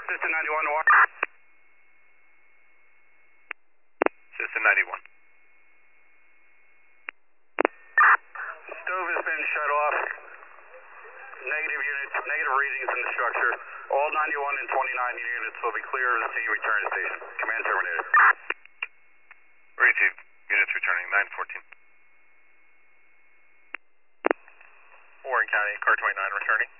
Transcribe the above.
System 91 to watch. System 91. Stove has been shut off. Negative units, negative readings in the structure. All 91 and 29 units will be clear of the scene. Return to station. Command terminated. Received. Units returning. 914. Warren County, car 29 returning.